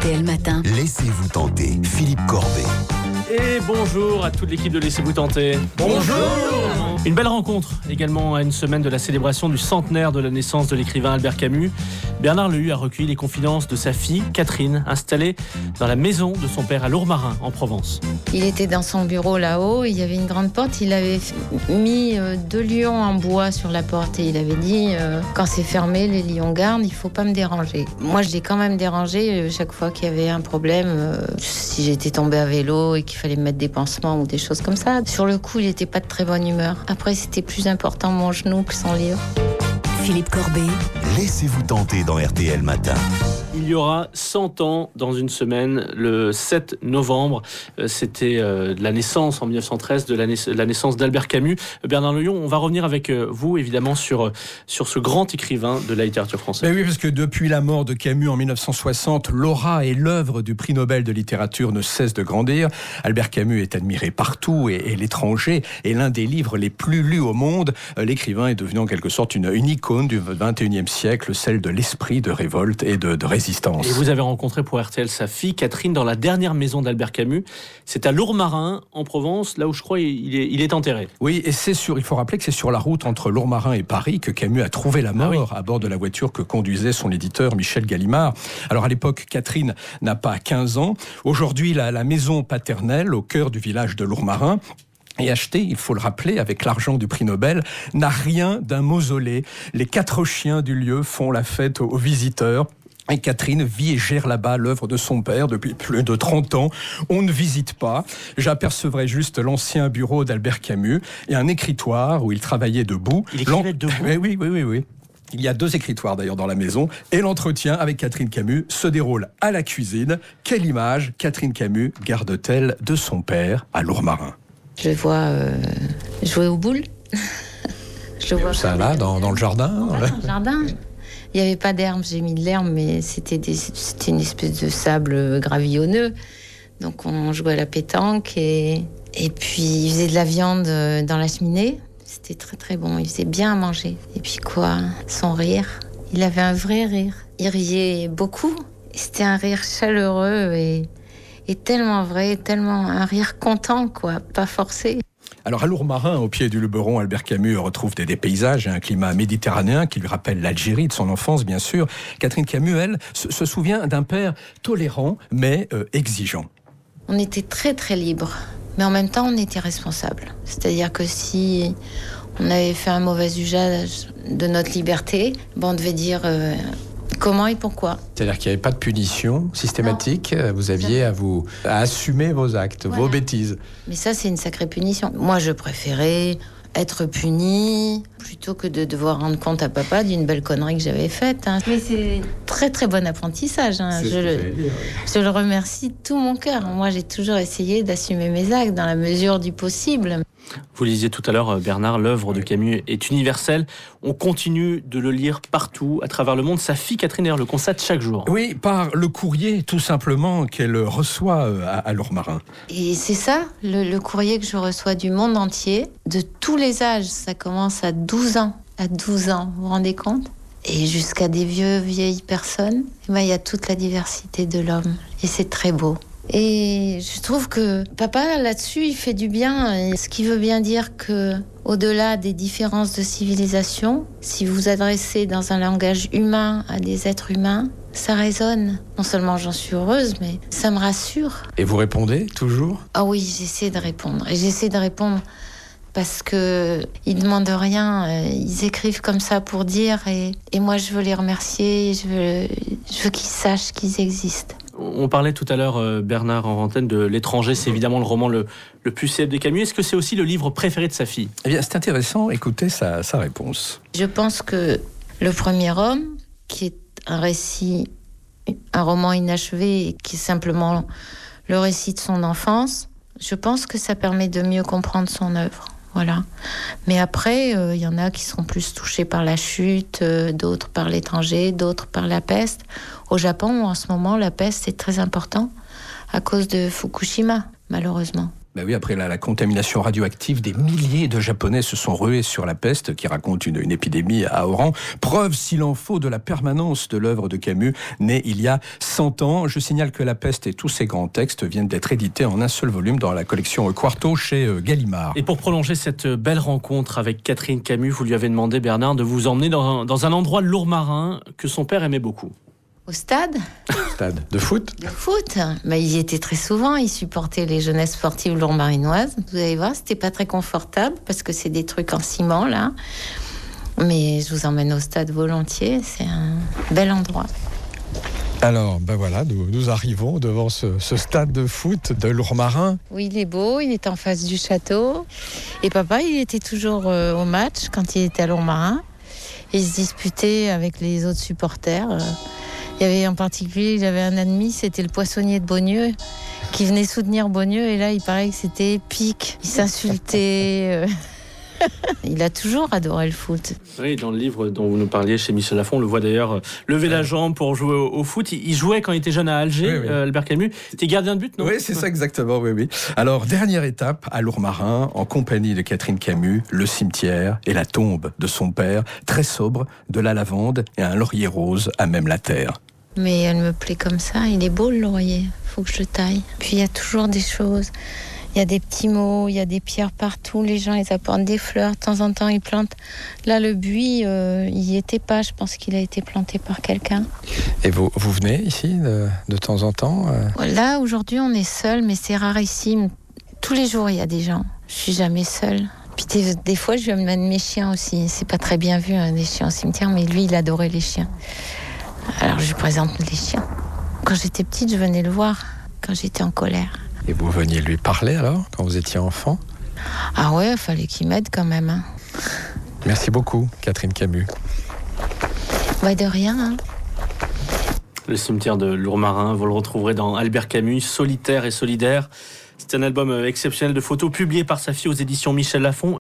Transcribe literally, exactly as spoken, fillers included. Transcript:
T L Matin. Laissez-vous tenter, Philippe Corbet. Et bonjour à toute l'équipe de Laissez-vous tenter. Bonjour. Une belle rencontre également à une semaine de la célébration du centenaire de la naissance de l'écrivain Albert Camus. Bernard Lehu a recueilli les confidences de sa fille Catherine, installée dans la maison de son père à Lourmarin en Provence. Il était dans son bureau là-haut, il y avait une grande porte, il avait mis deux lions en bois sur la porte et il avait dit euh, quand c'est fermé, les lions gardent, il faut pas me déranger. Moi je l'ai quand même dérangé euh, chaque fois qu'il y avait un problème, euh, si j'étais tombée à vélo et qu'il fallait me mettre des pansements ou des choses comme ça. Sur le coup, il n'était pas de très bonne humeur. Après, c'était plus important mon genou que son livre. Philippe Corbet. Laissez-vous tenter dans R T L Matin. Il y aura cent ans dans une semaine, le sept novembre. C'était euh, la naissance en mille neuf cent treize de la, naiss- la naissance d'Albert Camus. Bernard Lehu, on va revenir avec euh, vous évidemment sur, sur ce grand écrivain de la littérature française. Ben oui, parce que depuis la mort de Camus en mille neuf cent soixante, l'aura et l'œuvre du prix Nobel de littérature ne cessent de grandir. Albert Camus est admiré partout et, et l'étranger est l'un des livres les plus lus au monde. L'écrivain est devenu en quelque sorte une, une icône du vingt et unième siècle, celle de l'esprit de révolte et de, de résistance. Et vous avez rencontré pour R T L sa fille Catherine dans la dernière maison d'Albert Camus. C'est à Lourmarin en Provence, là où je crois il est, il est enterré. Oui, et c'est sur, il faut rappeler que c'est sur la route entre Lourmarin et Paris que Camus a trouvé la mort ah oui. à bord de la voiture que conduisait son éditeur Michel Gallimard. Alors à l'époque, Catherine n'a pas quinze ans. Aujourd'hui, la, la maison paternelle au cœur du village de Lourmarin et acheté, il faut le rappeler, avec l'argent du prix Nobel, n'a rien d'un mausolée. Les quatre chiens du lieu font la fête aux visiteurs. Et Catherine vit et gère là-bas l'œuvre de son père depuis plus de trente ans. On ne visite pas. J'apercevrai juste l'ancien bureau d'Albert Camus et un écritoire où il travaillait debout. Il écrivait debout. Oui, oui, oui, oui, oui. Il y a deux écritoires d'ailleurs dans la maison. Et l'entretien avec Catherine Camus se déroule à la cuisine. Quelle image Catherine Camus garde-t-elle de son père à Lourmarin? Je le vois euh, jouer aux boules. Je le vois ça là, dans, dans le jardin ouais, dans le jardin. Il n'y avait pas d'herbe, j'ai mis de l'herbe, mais c'était, des, c'était une espèce de sable gravillonneux. Donc on jouait à la pétanque et, et puis il faisait de la viande dans la cheminée. C'était très très bon, il faisait bien à manger. Et puis quoi, son rire, il avait un vrai rire. Il riait beaucoup, c'était un rire chaleureux et, et tellement vrai, tellement un rire content, quoi, pas forcé. Alors à Lourmarin, au pied du Luberon, Albert Camus retrouve des, des paysages et un climat méditerranéen qui lui rappelle l'Algérie de son enfance, bien sûr. Catherine Camus, elle, se, se souvient d'un père tolérant, mais euh, exigeant. On était très très libres, mais en même temps on était responsables. C'est-à-dire que si on avait fait un mauvais usage de notre liberté, ben on devait dire euh, comment et pourquoi. C'est-à-dire qu'il n'y avait pas de punition systématique, non. Vous aviez à vous à assumer vos actes, voilà. Vos bêtises. Mais ça, c'est une sacrée punition. Moi, je préférais être punie plutôt que de devoir rendre compte à papa d'une belle connerie que j'avais faite. Hein. Mais c'est très très bon apprentissage. Hein. Je, le, dire, oui. je le remercie de tout mon cœur. Moi, j'ai toujours essayé d'assumer mes actes dans la mesure du possible. Vous le disiez tout à l'heure, Bernard, l'œuvre de Camus est universelle. On continue de le lire partout, à travers le monde. Sa fille Catherine le constate chaque jour. Oui, par le courrier, tout simplement, qu'elle reçoit à, à Lourmarin. Et c'est ça, le, le courrier que je reçois du monde entier, de tous les âges. Ça commence à douze ans. À douze ans, vous vous rendez compte ? Et jusqu'à des vieux, vieilles personnes. Et ben, il y a toute la diversité de l'homme. Et c'est très beau. Et je trouve que papa, là-dessus, il fait du bien. Ce qui veut bien dire que, au-delà des différences de civilisation, si vous vous adressez dans un langage humain à des êtres humains, ça résonne. Non seulement j'en suis heureuse, mais ça me rassure. Et vous répondez toujours ? Ah oui, j'essaie de répondre. Et j'essaie de répondre parce que ils demandent rien. Ils écrivent comme ça pour dire. Et, et moi, je veux les remercier. Je veux, je veux qu'ils sachent qu'ils existent. On parlait tout à l'heure, Bernard, en antenne, de L'étranger. C'est évidemment le roman le, le plus célèbre de Camus. Est-ce que c'est aussi le livre préféré de sa fille ? Eh bien, c'est intéressant. Écoutez sa, sa réponse. Je pense que Le Premier Homme, qui est un récit, un roman inachevé, qui est simplement le récit de son enfance, je pense que ça permet de mieux comprendre son œuvre. Voilà. Mais après, il euh, y en a qui seront plus touchés par la chute, euh, d'autres par l'étranger, d'autres par la peste. Au Japon, en ce moment, la peste est très important à cause de Fukushima, malheureusement. Ben oui, après la, la contamination radioactive, des milliers de Japonais se sont rués sur la peste, qui raconte une, une épidémie à Oran. Preuve, s'il en faut, de la permanence de l'œuvre de Camus, née il y a cent ans. Je signale que La peste et tous ses grands textes viennent d'être édités en un seul volume dans la collection Quarto chez Gallimard. Et pour prolonger cette belle rencontre avec Catherine Camus, vous lui avez demandé, Bernard, de vous emmener dans un, dans un endroit de Lourmarin que son père aimait beaucoup. Au stade ? Stade de foot ? De foot. Mais il y était très souvent. Il supportait les jeunesses sportives lourmarinoises. Vous allez voir, c'était pas très confortable parce que c'est des trucs en ciment, là. Mais je vous emmène au stade volontiers. C'est un bel endroit. Alors, ben voilà, nous, nous arrivons devant ce, ce stade de foot de Lourmarin. Oui, il est beau. Il est en face du château. Et papa, il était toujours euh, au match quand il était à Lourmarin. Et il se disputait avec les autres supporters. Euh, Il y avait en particulier, j'avais un ennemi, c'était le poissonnier de Beaunieu, qui venait soutenir Beaunieu, et là, il paraît que c'était épique. Il s'insultait. Il a toujours adoré le foot. Oui, dans le livre dont vous nous parliez chez Michel Lafon, on le voit d'ailleurs lever la jambe pour jouer au, au foot. Il jouait quand il était jeune à Alger, oui, oui. Euh, Albert Camus. C'était gardien de but, non ? Oui, c'est ça exactement, oui, oui. Alors, dernière étape à Lourmarin, en compagnie de Catherine Camus, le cimetière et la tombe de son père, très sobre, de la lavande et un laurier rose à même la terre. Mais elle me plaît comme ça, il est beau le laurier, faut que je le taille. Puis il y a toujours des choses, il y a des petits mots, il y a des pierres partout, les gens ils apportent des fleurs, de temps en temps ils plantent. Là le buis, euh, il y était pas, je pense qu'il a été planté par quelqu'un. Et vous, vous venez ici de, de temps en temps euh... Là aujourd'hui on est seul, mais c'est rarissime. Tous les jours il y a des gens, je suis jamais seule. Puis des, des fois je lui amène mes chiens aussi, c'est pas très bien vu hein, des chiens au cimetière, mais lui il adorait les chiens. Alors je lui présente les chiens. Quand j'étais petite, je venais le voir, quand j'étais en colère. Et vous veniez lui parler alors, quand vous étiez enfant ? Ah ouais, il fallait qu'il m'aide quand même. Hein. Merci beaucoup, Catherine Camus. Ouais, de rien. Hein. Le cimetière de Lourmarin, vous le retrouverez dans Albert Camus, Solitaire et solidaire. C'est un album exceptionnel de photos publié par sa fille aux éditions Michel Lafon.